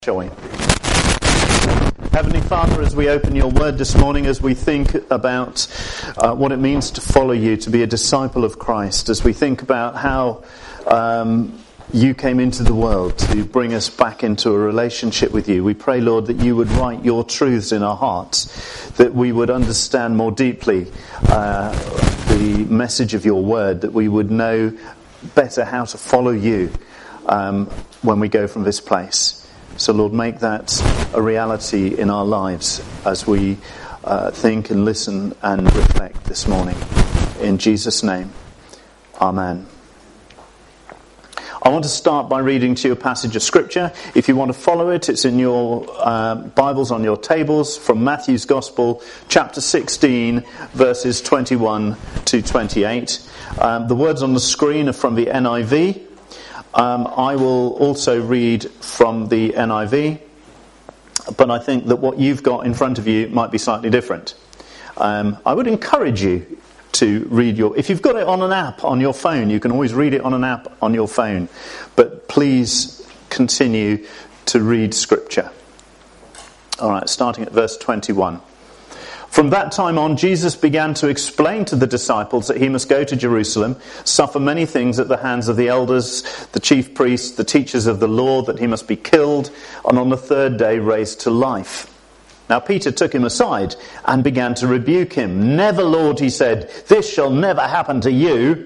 Shall we? Heavenly Father, as we open your word this morning, as we think about what it means to follow you, to be a disciple of Christ, as we think about how you came into the world to bring us back into a relationship with you, we pray, Lord, that you would write your truths in our hearts, that we would understand more deeply the message of your word, that we would know better how to follow you when we go from this place. So, Lord, make that a reality in our lives as we think and listen and reflect this morning. In Jesus' name, Amen. I want to start by reading to you a passage of Scripture. If you want to follow it, it's in your Bibles on your tables from Matthew's Gospel, chapter 16, verses 21 to 28. The words on the screen are from the NIV. I will also read from the NIV, but I think that what you've got in front of you might be slightly different. I would encourage you to read if you've got it on an app on your phone, you can always read it on an app on your phone, but please continue to read Scripture. Alright, starting at verse 21. From that time on, Jesus began to explain to the disciples that he must go to Jerusalem, suffer many things at the hands of the elders, the chief priests, the teachers of the law, that he must be killed, and on the third day raised to life. Now Peter took him aside and began to rebuke him. "Never, Lord," he said, "this shall never happen to you."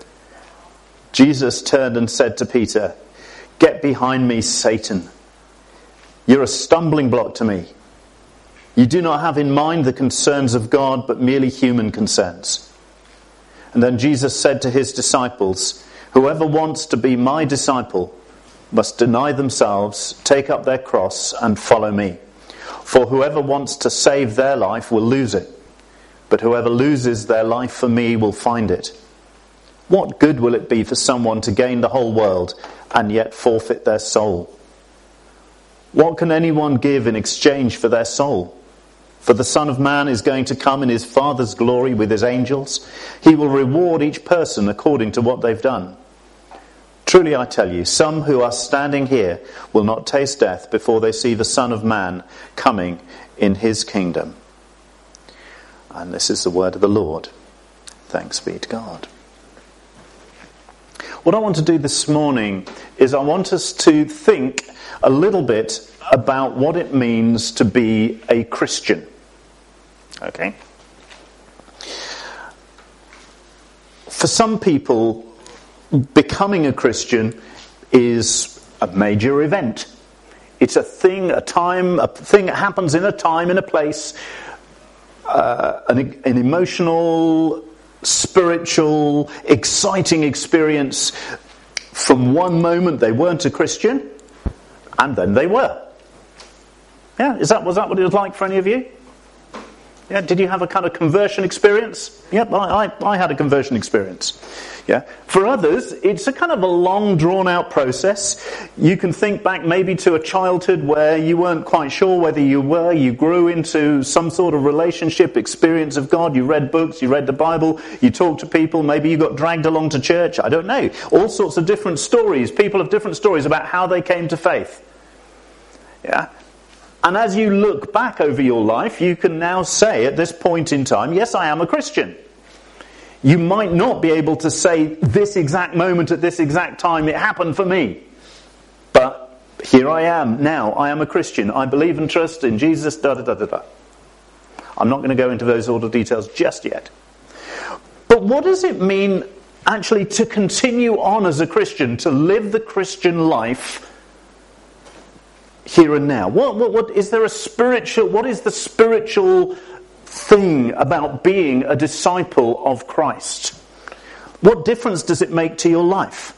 Jesus turned and said to Peter, "Get behind me, Satan. You're a stumbling block to me. You do not have in mind the concerns of God, but merely human concerns." And then Jesus said to his disciples, "Whoever wants to be my disciple must deny themselves, take up their cross, and follow me. For whoever wants to save their life will lose it, but whoever loses their life for me will find it. What good will it be for someone to gain the whole world and yet forfeit their soul? What can anyone give in exchange for their soul? For the Son of Man is going to come in his Father's glory with his angels. He will reward each person according to what they've done. Truly I tell you, some who are standing here will not taste death before they see the Son of Man coming in his kingdom." And this is the word of the Lord. Thanks be to God. What I want to do this morning is I want us to think a little bit about what it means to be a Christian. Okay? For some people, becoming a Christian is a major event. It's a thing that happens in a time, in a place, an emotional, spiritual, exciting experience. From one moment they weren't a Christian, and then they were. Yeah, was that what it was like for any of you? Yeah, did you have a kind of conversion experience? Yep, I had a conversion experience. Yeah. For others, it's a kind of a long, drawn-out process. You can think back maybe to a childhood where you weren't quite sure whether you grew into some sort of relationship, experience of God, you read books, you read the Bible, you talked to people, maybe you got dragged along to church, I don't know. All sorts of different stories, people have different stories about how they came to faith. Yeah. And as you look back over your life, you can now say at this point in time, yes, I am a Christian. You might not be able to say this exact moment at this exact time it happened for me. But here I am now. I am a Christian. I believe and trust in Jesus. I'm not going to go into those sort of details just yet. But what does it mean actually to continue on as a Christian, to live the Christian life here and now? What is there a spiritual? What is the spiritual thing about being a disciple of Christ? What difference does it make to your life?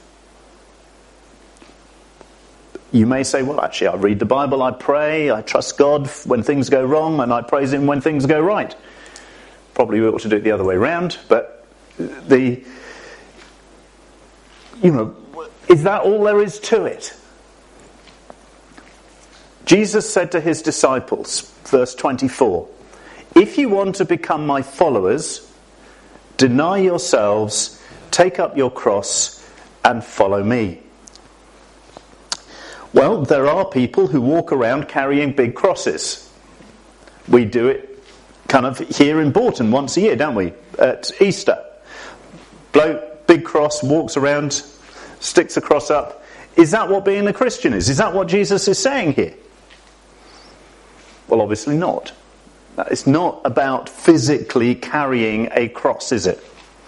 You may say, well, actually, I read the Bible, I pray, I trust God when things go wrong, and I praise him when things go right. Probably we ought to do it the other way around, but is that all there is to it? Jesus said to his disciples, verse 24, "If you want to become my followers, deny yourselves, take up your cross, and follow me." Well, there are people who walk around carrying big crosses. We do it kind of here in Bourton once a year, don't we? At Easter. Bloke, big cross, walks around, sticks a cross up. Is that what being a Christian is? Is that what Jesus is saying here? Well, obviously not. It's not about physically carrying a cross, is it?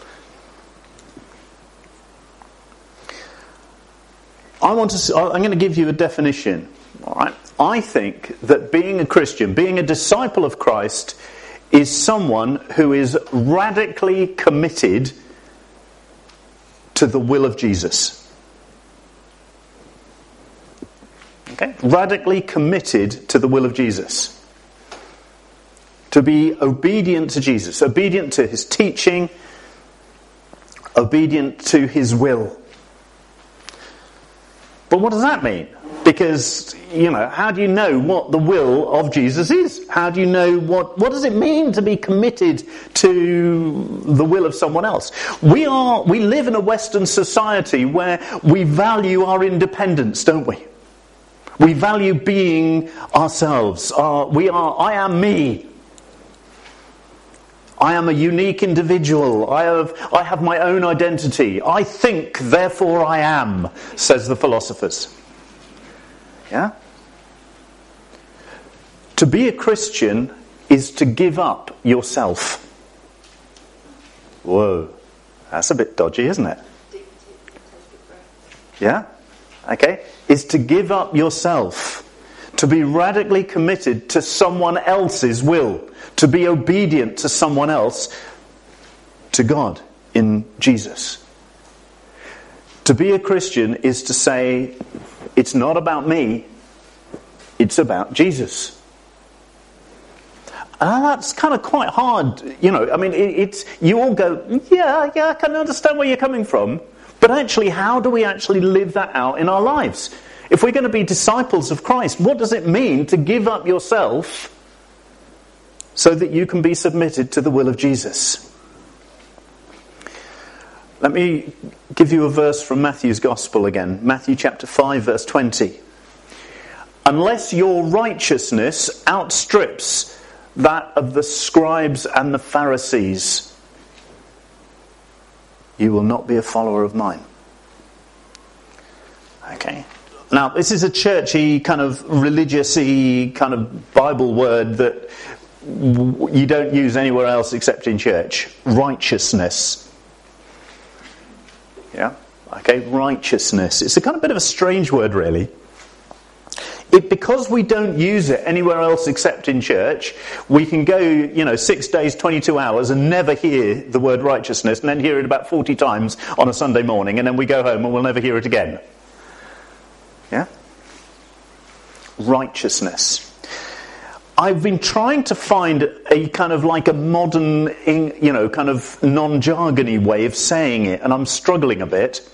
I'm going to give you a definition. All right? I think that being a Christian, being a disciple of Christ, is someone who is radically committed to the will of Jesus. Okay? Radically committed to the will of Jesus. To be obedient to Jesus, obedient to his teaching, obedient to his will. But what does that mean? Because, how do you know what the will of Jesus is? How do you know what does it mean to be committed to the will of someone else? We live in a Western society where we value our independence, don't we? We value being ourselves. I am me. I am a unique individual. I have my own identity. I think, therefore I am, says the philosophers. Yeah? To be a Christian is to give up yourself. Whoa, that's a bit dodgy, isn't it? Yeah? Okay? Is to give up yourself. To be radically committed to someone else's will. To be obedient to someone else, to God in Jesus. To be a Christian is to say, it's not about me, it's about Jesus. And that's kind of quite hard, you all go, yeah, I can understand where you're coming from. But actually, how do we actually live that out in our lives? If we're going to be disciples of Christ, what does it mean to give up yourself so that you can be submitted to the will of Jesus? Let me give you a verse from Matthew's Gospel again. Matthew chapter 5, verse 20. Unless your righteousness outstrips that of the scribes and the Pharisees, you will not be a follower of mine. Okay. Now, this is a churchy, kind of religious-y, kind of Bible word that you don't use anywhere else except in church. Righteousness. Yeah? Okay, righteousness. It's a kind of bit of a strange word, really. Because we don't use it anywhere else except in church, we can go, 6 days, 22 hours and never hear the word righteousness, and then hear it about 40 times on a Sunday morning, and then we go home and we'll never hear it again. Yeah? Righteousness. I've been trying to find a kind of like a modern, kind of non-jargony way of saying it, and I'm struggling a bit.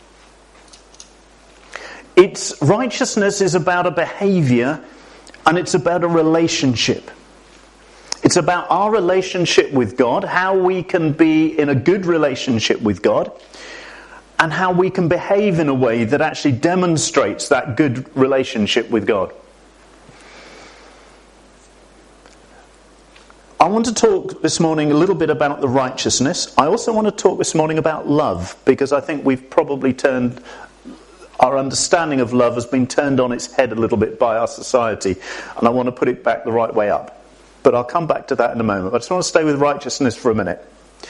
Righteousness is about a behaviour, and it's about a relationship. It's about our relationship with God, how we can be in a good relationship with God, and how we can behave in a way that actually demonstrates that good relationship with God. I want to talk this morning a little bit about the righteousness. I also want to talk this morning about love, because I think we've probably our understanding of love has been turned on its head a little bit by our society, and I want to put it back the right way up. But I'll come back to that in a moment. I just want to stay with righteousness for a minute.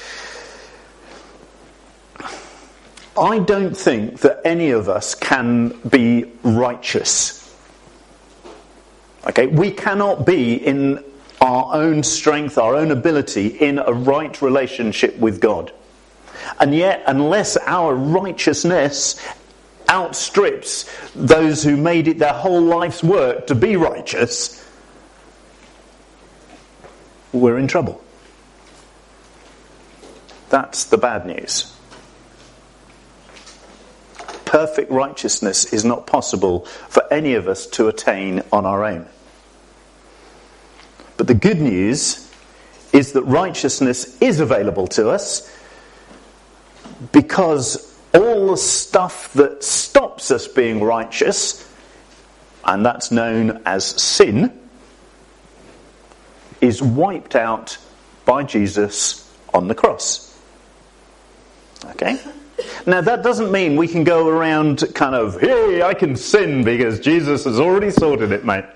I don't think that any of us can be righteous. Okay, we cannot be in our own strength, our own ability, in a right relationship with God. And yet, unless our righteousness outstrips those who made it their whole life's work to be righteous, we're in trouble. That's the bad news. Perfect righteousness is not possible for any of us to attain on our own. But the good news is that righteousness is available to us, because all the stuff that stops us being righteous and that's known as sin, is wiped out by Jesus on the cross. Okay? Now that doesn't mean we can go around kind of, hey, I can sin because Jesus has already sorted it, mate.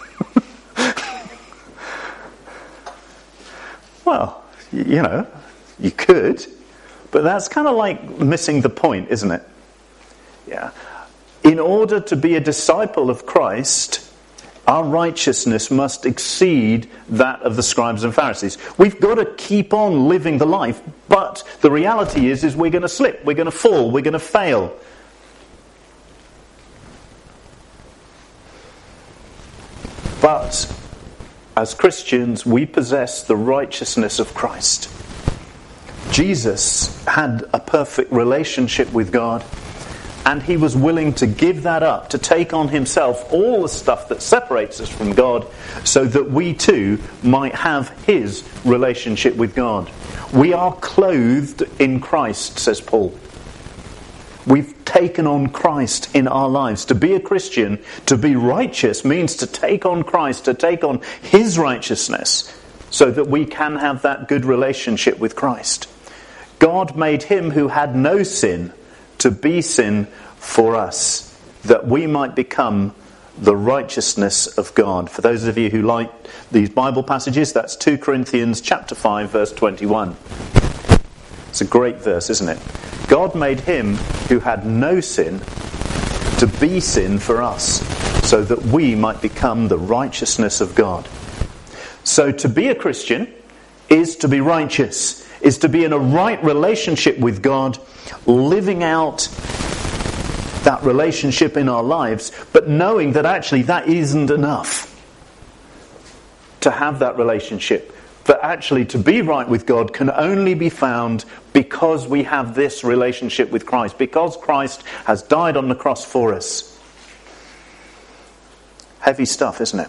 Well, you know, you could, but that's kind of like missing the point, isn't it? Yeah. In order to be a disciple of Christ, our righteousness must exceed that of the scribes and Pharisees. We've got to keep on living the life, but the reality is we're going to slip, we're going to fall, we're going to fail. But as Christians, we possess the righteousness of Christ. Jesus had a perfect relationship with God, and he was willing to give that up, to take on himself all the stuff that separates us from God, so that we too might have his relationship with God. We are clothed in Christ, says Paul. We've taken on Christ in our lives. To be a Christian, to be righteous, means to take on Christ, to take on his righteousness, so that we can have that good relationship with Christ. God made him who had no sin to be sin for us, that we might become the righteousness of God. For those of you who like these Bible passages, that's 2 Corinthians chapter 5, verse 21. It's a great verse, isn't it? God made him who had no sin to be sin for us, so that we might become the righteousness of God. So to be a Christian is to be righteous, is to be in a right relationship with God, living out that relationship in our lives, but knowing that actually that isn't enough to have that relationship. That actually to be right with God can only be found because we have this relationship with Christ, because Christ has died on the cross for us. Heavy stuff, isn't it?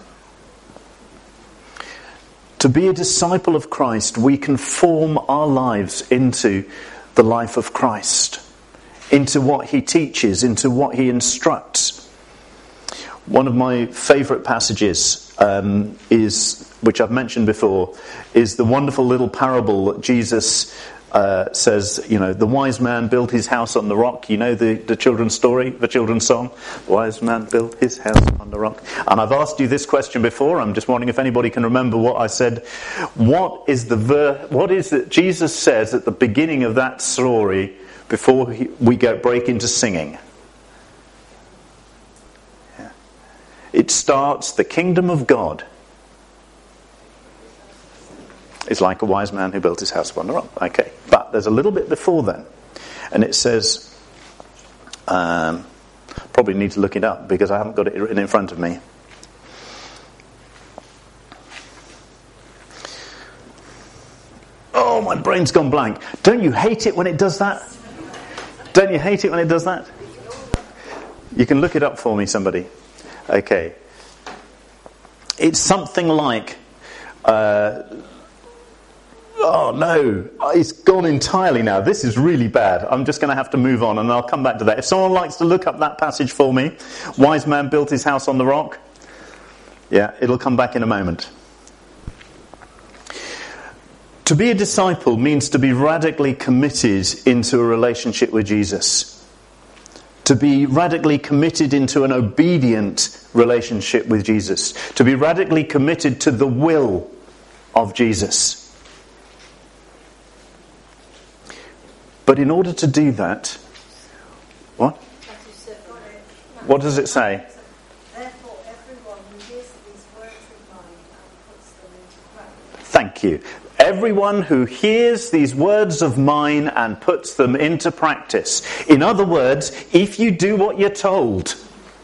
To be a disciple of Christ, we conform our lives into the life of Christ, into what he teaches, into what he instructs. One of my favourite passages which I've mentioned before, is the wonderful little parable that Jesus says, you know, the wise man built his house on the rock. You know the children's story, the children's song? The wise man built his house on the rock. And I've asked you this question before. I'm just wondering if anybody can remember what I said. What is it Jesus says at the beginning of that story before we break into singing? Yeah. It starts, the kingdom of God is like a wise man who built his house upon the rock. Okay, but there's a little bit before then, and it says, probably need to look it up because I haven't got it written in front of me. Oh, my brain's gone blank. Don't you hate it when it does that? Don't you hate it when it does that? You can look it up for me, somebody. Okay. It's something like... oh no, it's gone entirely now. This is really bad. I'm just going to have to move on and I'll come back to that. If someone likes to look up that passage for me, wise man built his house on the rock. Yeah, it'll come back in a moment. To be a disciple means to be radically committed into a relationship with Jesus. To be radically committed into an obedient relationship with Jesus. To be radically committed to the will of Jesus. But in order to do that, what? What does it say? Therefore, everyone who hears these words of mine and puts them into practice. Thank you. Everyone who hears these words of mine and puts them into practice. In other words, if you do what you're told.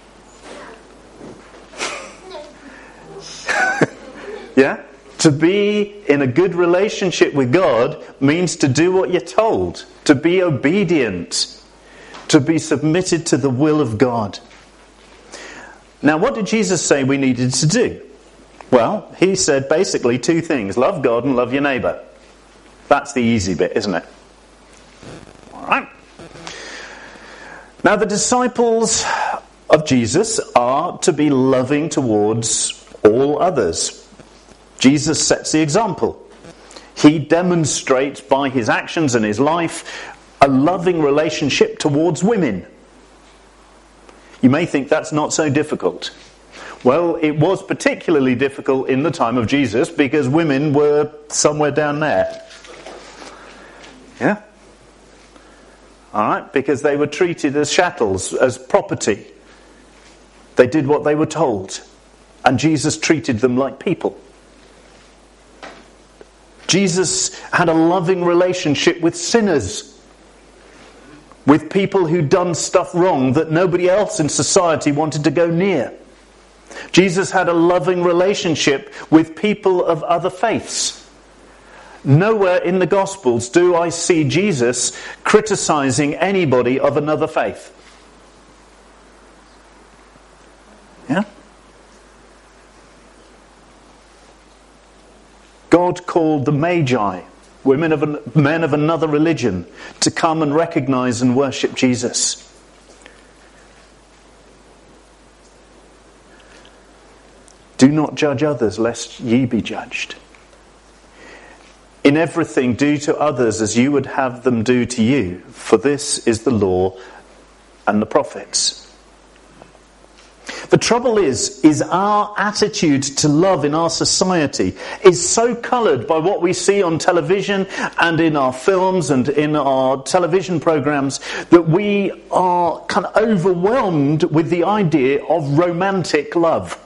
Yeah? To be in a good relationship with God means to do what you're told. To be obedient. To be submitted to the will of God. Now, what did Jesus say we needed to do? Well, he said basically two things. Love God and love your neighbour. That's the easy bit, isn't it? All right. Now, the disciples of Jesus are to be loving towards all others. Jesus sets the example. He demonstrates by his actions and his life a loving relationship towards women. You may think that's not so difficult. Well, it was particularly difficult in the time of Jesus because women were somewhere down there. Yeah? Alright? Because they were treated as chattels, as property. They did what they were told. And Jesus treated them like people. Jesus had a loving relationship with sinners. With people who'd done stuff wrong that nobody else in society wanted to go near. Jesus had a loving relationship with people of other faiths. Nowhere in the Gospels do I see Jesus criticizing anybody of another faith. Yeah? God called the Magi, men of another religion, to come and recognize and worship Jesus. Do not judge others, lest ye be judged. In everything, do to others as you would have them do to you, for this is the law and the prophets. The trouble is our attitude to love in our society is so coloured by what we see on television and in our films and in our television programmes that we are kind of overwhelmed with the idea of romantic love.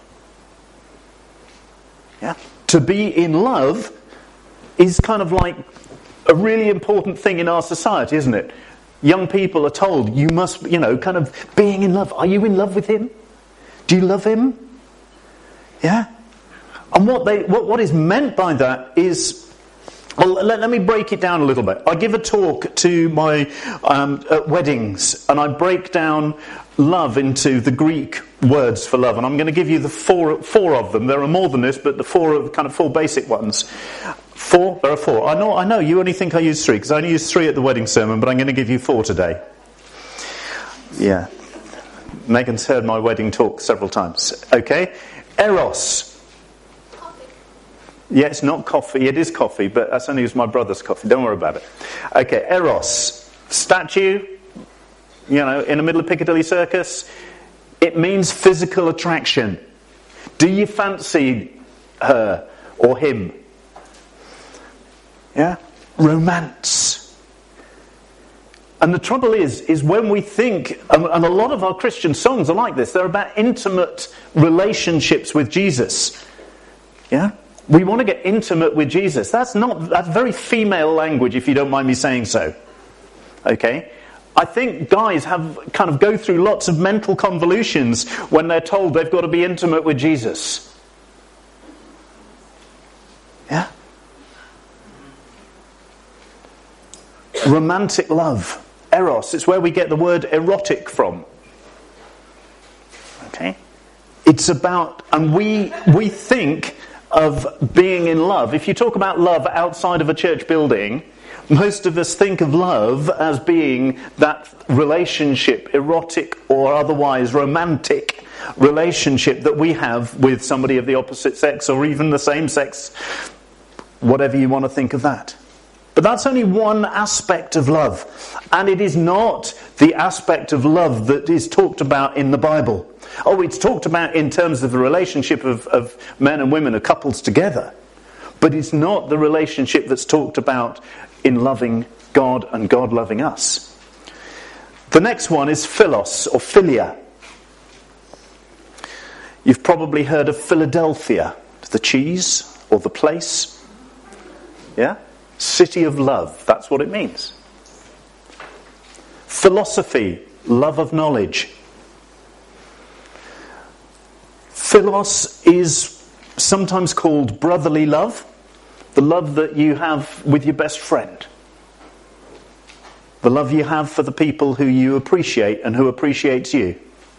Yeah? To be in love is kind of like a really important thing in our society, isn't it? Young people are told, you must, kind of being in love. Are you in love with him? Do you love him? Yeah? And what is meant by that is, well, let me break it down a little bit. I give a talk to my at weddings, and I break down love into the Greek words for love, and I'm going to give you the four of them. There are more than this, but the four basic ones. Four? There are four. I know. You only think I use three, because I only use three at the wedding sermon, but I'm going to give you four today. Yeah. Megan's heard my wedding talk several times. Okay? Eros. Coffee. Yeah, it's not coffee. It is coffee, but that's only my brother's coffee. Don't worry about it. Okay, Eros. Statue, in the middle of Piccadilly Circus. It means physical attraction. Do you fancy her or him? Yeah? Romance. And the trouble is when we think, and a lot of our Christian songs are like this, they're about intimate relationships with Jesus. Yeah? We want to get intimate with Jesus. That's very female language, if you don't mind me saying so. Okay? I think guys go through lots of mental convolutions when they're told they've got to be intimate with Jesus. Yeah? Romantic love. Eros, it's where we get the word erotic from. Okay? It's about, and we think of being in love. If you talk about love outside of a church building, most of us think of love as being that relationship, erotic or otherwise romantic relationship that we have with somebody of the opposite sex or even the same sex, whatever you want to think of that. But that's only one aspect of love. And it is not the aspect of love that is talked about in the Bible. Oh, it's talked about in terms of the relationship of men and women, of couples together. But it's not the relationship that's talked about in loving God and God loving us. The next one is philos or philia. You've probably heard of Philadelphia, the cheese or the place. Yeah? City of love, that's what it means. Philosophy, love of knowledge. Philos is sometimes called brotherly love, the love that you have with your best friend. The love you have for the people who you appreciate and who appreciates you.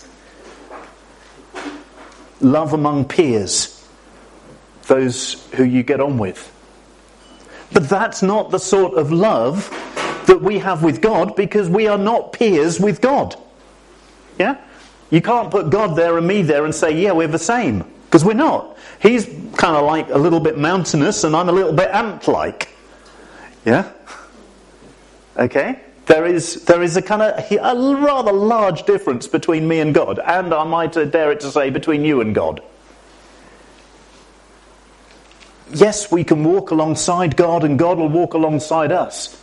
Love among peers, those who you get on with. But that's not the sort of love that we have with God, because we are not peers with God. Yeah? You can't put God there and me there and say, yeah, we're the same. Because we're not. He's kind of like a little bit mountainous and I'm a little bit ant-like. Yeah? Okay? There is a kind of a rather large difference between me and God. And I might dare it to say between you and God. Yes, we can walk alongside God and God will walk alongside us.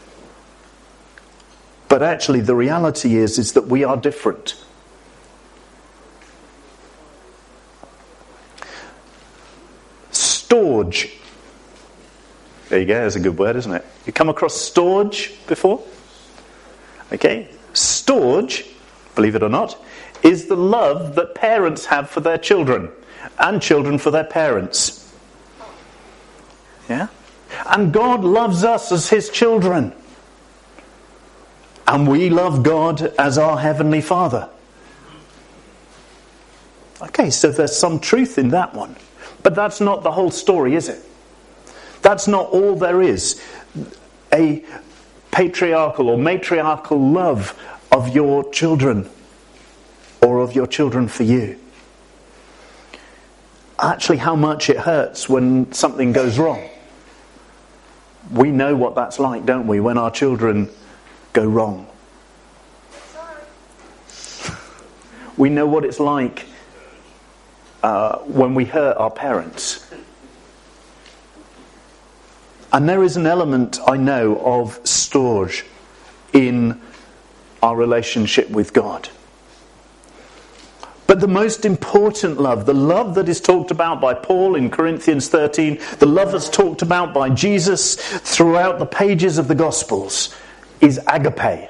But actually the reality is that we are different. Storge. There you go, that's a good word, isn't it? You come across storge before? Okay. Storge, believe it or not, is the love that parents have for their children and children for their parents. Yeah? And God loves us as his children. And we love God as our Heavenly Father. Okay, so there's some truth in that one. But that's not the whole story, is it? That's not all there is. A patriarchal or matriarchal love of your children or of your children for you. Actually, how much it hurts when something goes wrong. We know what that's like, don't we, when our children go wrong. We know what it's like when we hurt our parents. And there is an element, I know, of storge in our relationship with God. But the most important love, the love that is talked about by Paul in Corinthians 13, the love that's talked about by Jesus throughout the pages of the Gospels, is agape.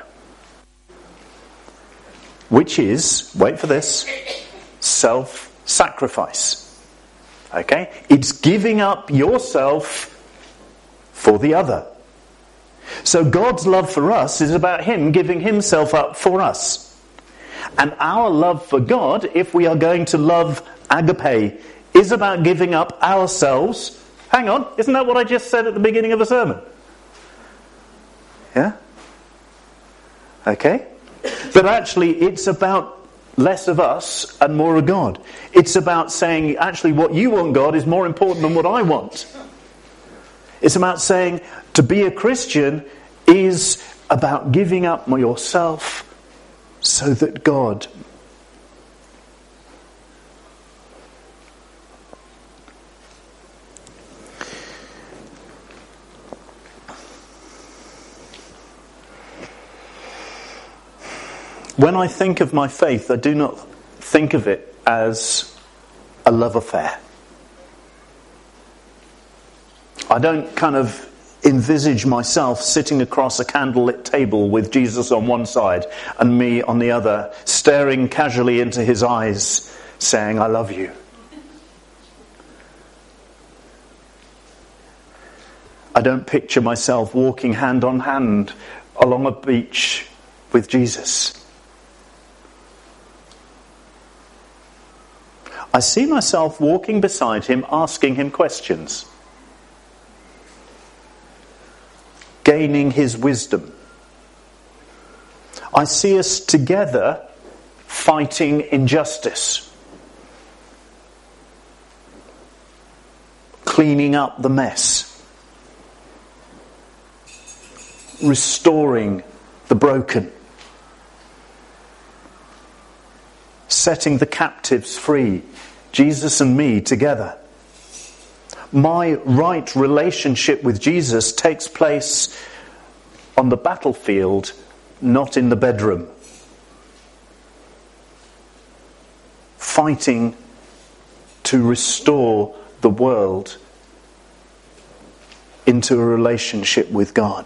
Which is, wait for this, self-sacrifice. Okay? It's giving up yourself for the other. So God's love for us is about him giving himself up for us. And our love for God, if we are going to love agape, is about giving up ourselves. Hang on, isn't that what I just said at the beginning of the sermon? Yeah? Okay? But actually it's about less of us and more of God. It's about saying, actually what you want, God, is more important than what I want. It's about saying, to be a Christian is about giving up yourself so that God when I think of my faith, I do not think of it as a love affair. I don't kind of envisage myself sitting across a candlelit table with Jesus on one side and me on the other, staring casually into his eyes, saying, I love you. I don't picture myself walking hand on hand along a beach with Jesus. I see myself walking beside him, asking him questions. Gaining his wisdom. I see us together fighting injustice. Cleaning up the mess. Restoring the broken. Setting the captives free. Jesus and me together. My right relationship with Jesus takes place on the battlefield, not in the bedroom. Fighting to restore the world into a relationship with God.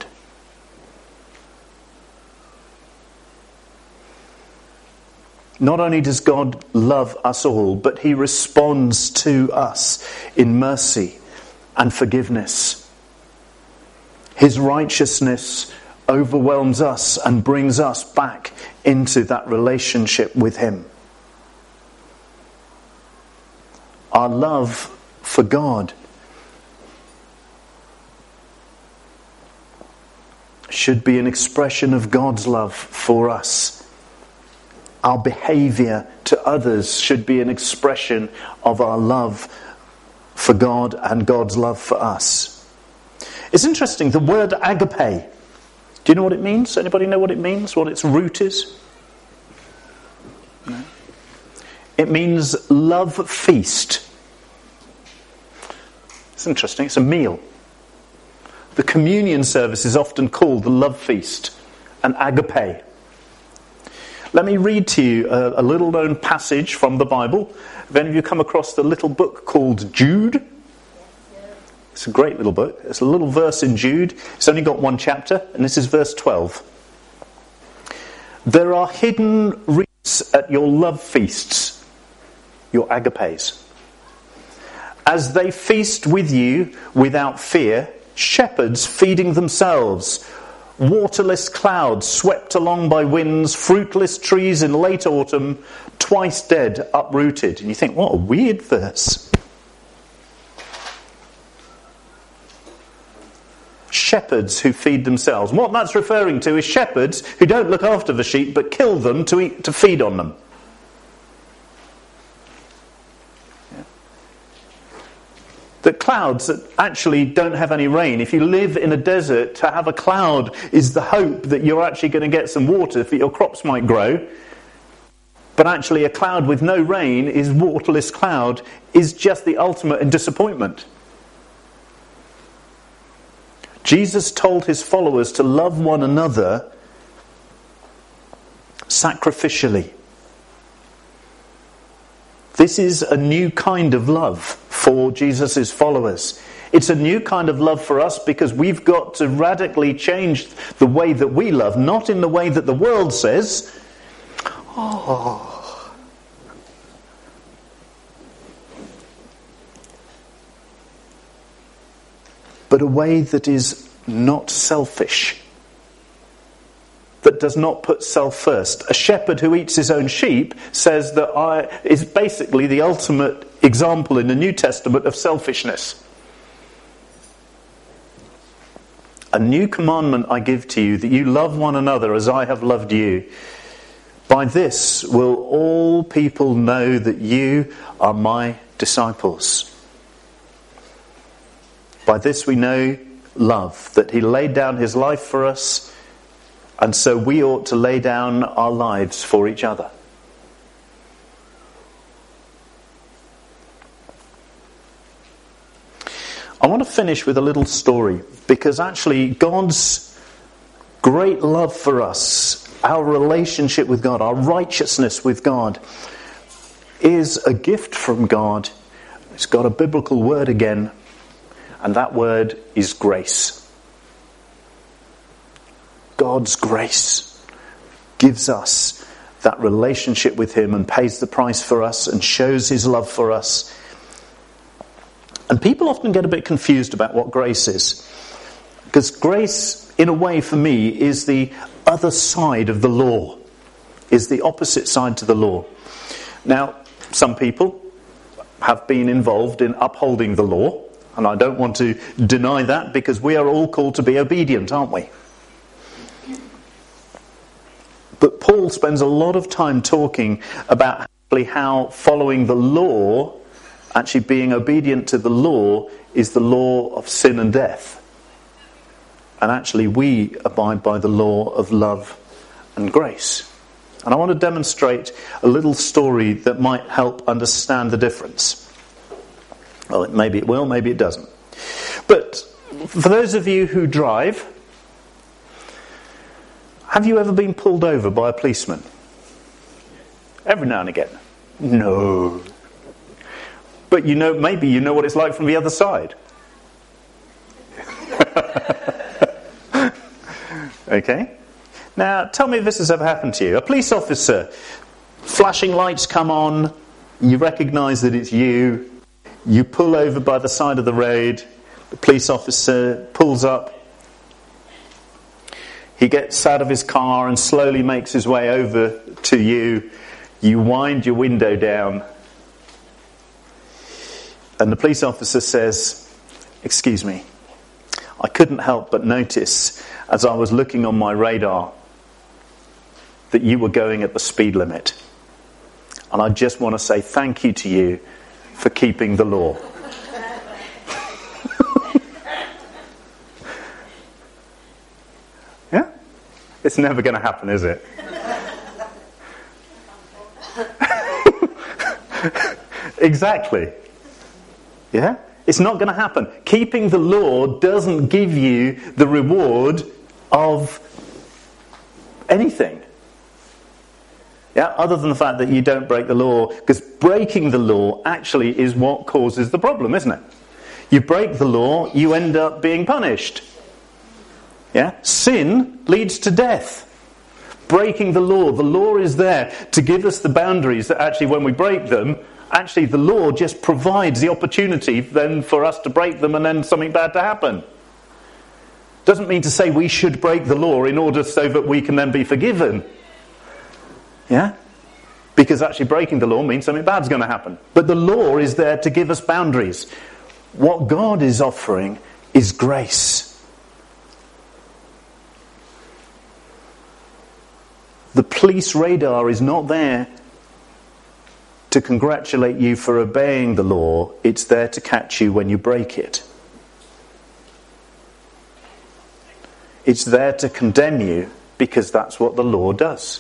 Not only does God love us all, but he responds to us in mercy and forgiveness. His righteousness overwhelms us and brings us back into that relationship with him. Our love for God should be an expression of God's love for us. Our behaviour to others should be an expression of our love for God and God's love for us. It's interesting, the word agape. Do you know what it means? Anybody know what it means? What its root is? No. It means love feast. It's interesting, it's a meal. The communion service is often called the love feast, an agape. Let me read to you a little known passage from the Bible. Have any of you come across the little book called Jude? It's a great little book. It's a little verse in Jude. It's only got one chapter, and this is verse 12. There are hidden wreaths at your love feasts, your agapes. As they feast with you without fear, shepherds feeding themselves, waterless clouds swept along by winds, fruitless trees in late autumn, twice dead, uprooted. And you think, what a weird verse. Shepherds who feed themselves. What that's referring to is shepherds who don't look after the sheep but kill them to feed on them. The clouds that actually don't have any rain. If you live in a desert, to have a cloud is the hope that you're actually going to get some water that your crops might grow. But actually a cloud with no rain, is waterless cloud, is just the ultimate in disappointment. Jesus told his followers to love one another sacrificially. This is a new kind of love for Jesus' followers. It's a new kind of love for us because we've got to radically change the way that we love, not in the way that the world says, oh. But a way that is not selfish, that does not put self first. A shepherd who eats his own sheep says that is basically the ultimate example in the New Testament of selfishness. A new commandment I give to you, that you love one another as I have loved you. By this will all people know that you are my disciples. By this we know love, that he laid down his life for us, and so we ought to lay down our lives for each other. I want to finish with a little story, because actually God's great love for us, our relationship with God, our righteousness with God, is a gift from God. It's got a biblical word again, and that word is grace. God's grace gives us that relationship with him and pays the price for us and shows his love for us. And people often get a bit confused about what grace is. Because grace, in a way for me, is the other side of the law. Is the opposite side to the law. Now, some people have been involved in upholding the law. And I don't want to deny that, because we are all called to be obedient, aren't we? But Paul spends a lot of time talking about actually how following the law, actually being obedient to the law, is the law of sin and death. And actually we abide by the law of love and grace. And I want to demonstrate a little story that might help understand the difference. Well, maybe it will, maybe it doesn't. But for those of you who drive, have you ever been pulled over by a policeman? Every now and again. No. But maybe you know what it's like from the other side. Okay. Now, tell me if this has ever happened to you. A police officer, flashing lights come on, you recognise that it's you. You pull over by the side of the road. The police officer pulls up. He gets out of his car and slowly makes his way over to you. You wind your window down. And the police officer says, "Excuse me, I couldn't help but notice as I was looking on my radar that you were going at the speed limit. And I just want to say thank you to you for keeping the law. Yeah? It's never going to happen, is it? Exactly. Yeah? It's not going to happen. Keeping the law doesn't give you the reward of anything. Yeah, other than the fact that you don't break the law, because breaking the law actually is what causes the problem, isn't it? You break the law, you end up being punished. Yeah? Sin leads to death. Breaking the law is there to give us the boundaries that actually when we break them, actually the law just provides the opportunity then for us to break them and then something bad to happen. Doesn't mean to say we should break the law in order so that we can then be forgiven. Yeah? Because actually breaking the law means something bad's going to happen. But the law is there to give us boundaries. What God is offering is grace. The police radar is not there to congratulate you for obeying the law. It's there to catch you when you break it. It's there to condemn you because that's what the law does.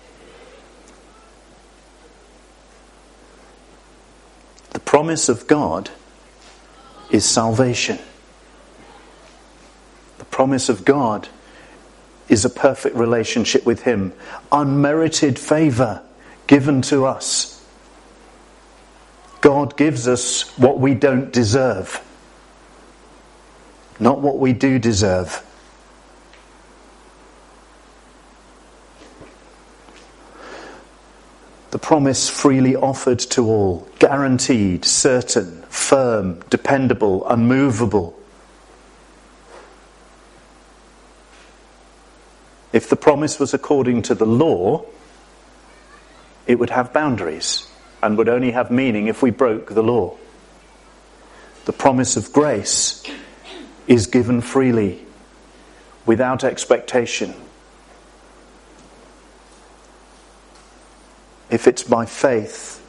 The promise of God is salvation. The promise of God is a perfect relationship with Him. Unmerited favour given to us. God gives us what we don't deserve. Not what we do deserve. The promise freely offered to all, guaranteed, certain, firm, dependable, unmovable. If the promise was according to the law, it would have boundaries and would only have meaning if we broke the law. The promise of grace is given freely, without expectation. If it's by faith,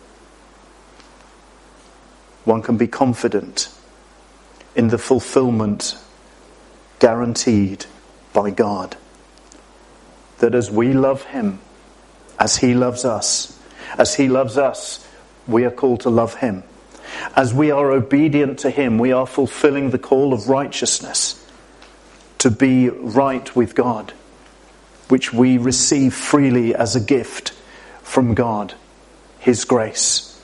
one can be confident in the fulfillment guaranteed by God. That as we love Him, as He loves us, we are called to love Him. As we are obedient to Him, we are fulfilling the call of righteousness, to be right with God, which we receive freely as a gift from God, His grace.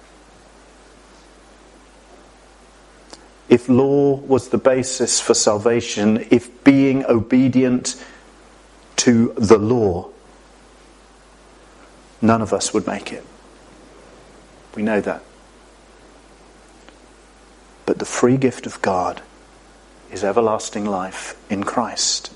If law was the basis for salvation, if being obedient to the law, none of us would make it. We know that. But the free gift of God is everlasting life in Christ.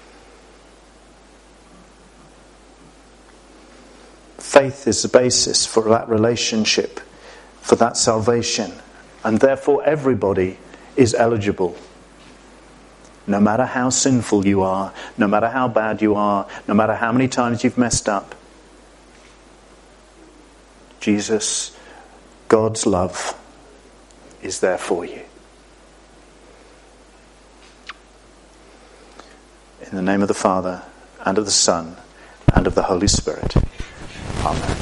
Faith is the basis for that relationship, for that salvation, and therefore everybody is eligible. No matter how sinful you are, no matter how bad you are, no matter how many times you've messed up, Jesus, God's love, is there for you. In the name of the Father, and of the Son, and of the Holy Spirit. Amen.